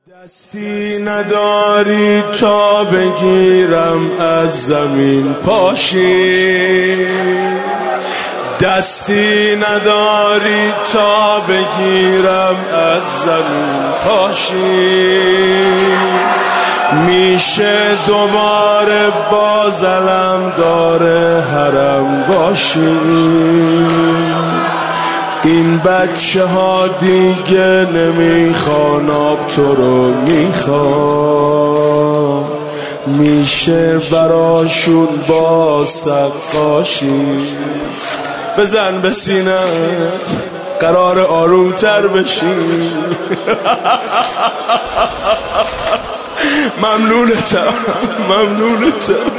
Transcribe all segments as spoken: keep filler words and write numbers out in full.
دستی نداری تا بگیرم از زمین پاشی، دستی نداری تا بگیرم از زمین پاشی، میشه دوباره باز علم داره حرم باشی. این بچه ها دیگه نمیخوان آب، تو رو میخوان، میشه براشون با سقاشی. بزن به سینت قرار آرومتر بشی. ممنونتم ممنونتم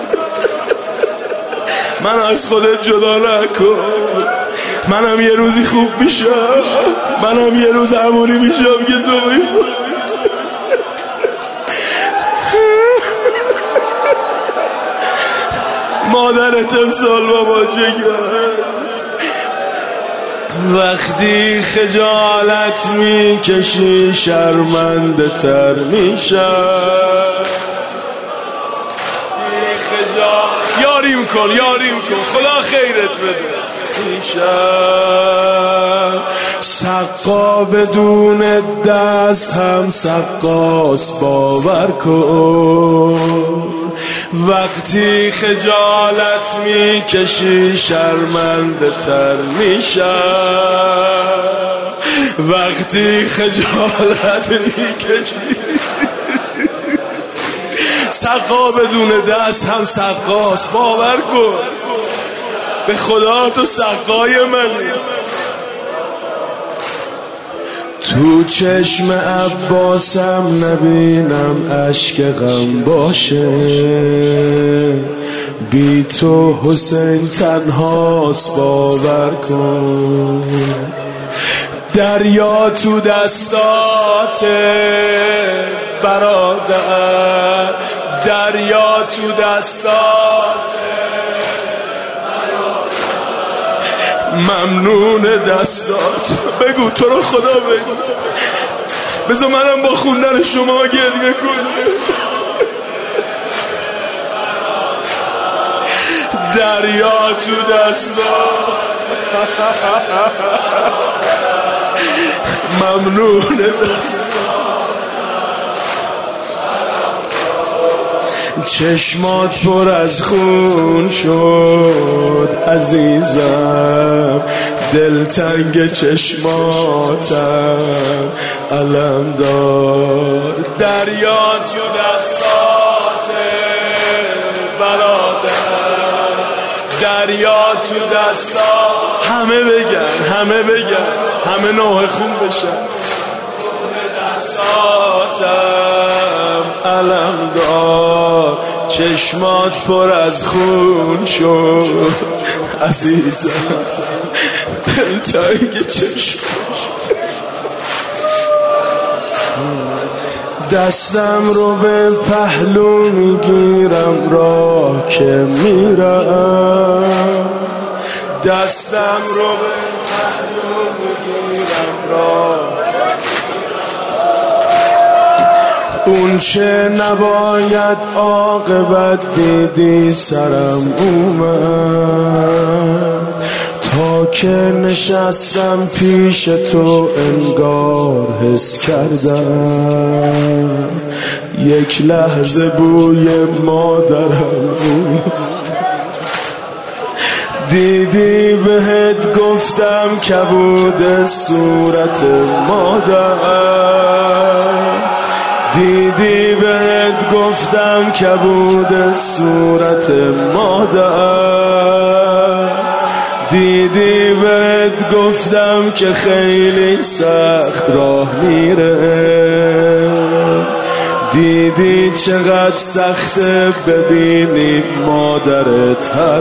من از خودت جدا نکن، منم یه روزی خوب میشم، منم یه روز همونی میشم که تو میفهم. مادرت امسال بابا جگر، وقتی خجالت میکشی شرمنده تر میشم. یاریم کن یاریم کن خدا خیرت بده میشم. سقا بدون دست هم سقاس، باور کن. وقتی خجالت میکشی شرمنده تر میشم. وقتی خجالت میکشی سقا بدون دست هم سقاس، باور کن. به خدا تو سقای منی. تو چشم عباسم نبینم اشک غم باشه، بی تو حسین تنهاست، باور کن. دریا تو دستات برادر، دریا تو دستات. ممنون دستات. بگو تو رو خدا بگو، بذار منم با خوندن شما گریه کنم. دریا تو دستات. ممنون دستات. چشمات پر از خون شد عزیزم، دلتنگ چشماتم علم دار. دریا تو دستات برادر، دریا تو دستات. همه بگن همه بگن همه نوع خون بشن. دستاتم علم دار، چشمات پر از خون شد عزیزم، دلتنگ چشم. دستم رو به پهلو میگیرم راه که میرم، دستم رو به پهلو میگیرم راه. اون چه نباید عاقبت دیدی سرم اومد، تا که نشستم پیش تو انگار حس کردم یک لحظه بوی مادرم اومد. دیدی بهت گفتم کبود صورت مادر، دیدی بهت گفتم کبود صورت مادر، دیدی بهت گفتم که خیلی سخت راه میره، دیدی چقدر سخته ببینی مادرت هر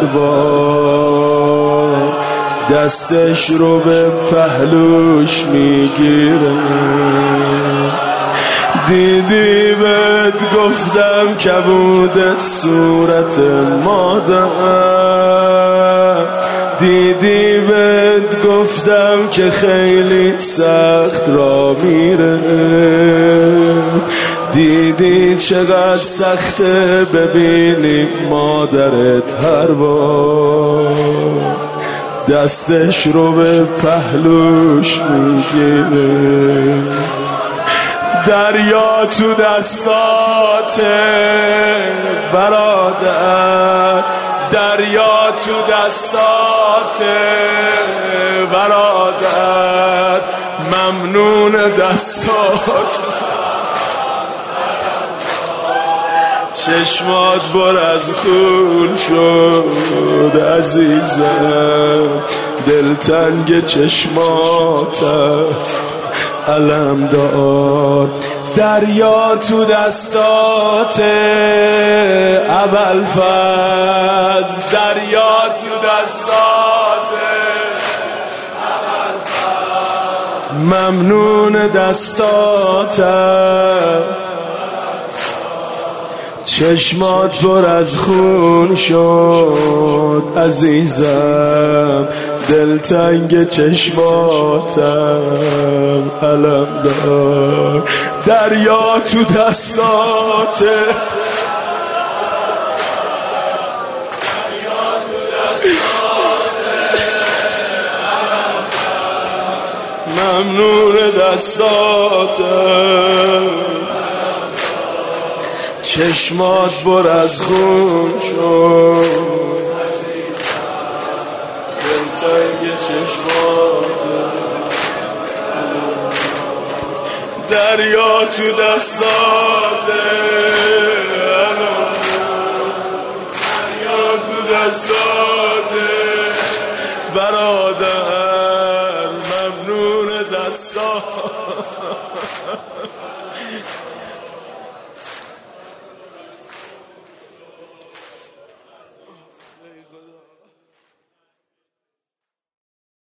بار دستش رو به پهلوش میگیره. دیدی بهت گفتم کبود صورت مادر، دیدی بهت گفتم که خیلی سخت را میره. دیدی چقدر سخته ببینی مادرت هر بار دستش رو به پهلوش میگیره. دریا تو دستاته برادر، دریا تو دستاته برادر، ممنون دستات. چشمات بر از خون شد عزیزم، دلتنگ چشماتم علم دار. دریا تو دستاته ابوالفضل، دریا تو دستاته ممنون دستاتم. چشمات پر از خون شد عزیزم، دلتنگ چشماتم علم دار. دریا تو دستاته، ممنون دستاتم. چشمات پر از خون شد دلتنگ چشماتم. دریا تو دستاته، دریا تو دستاته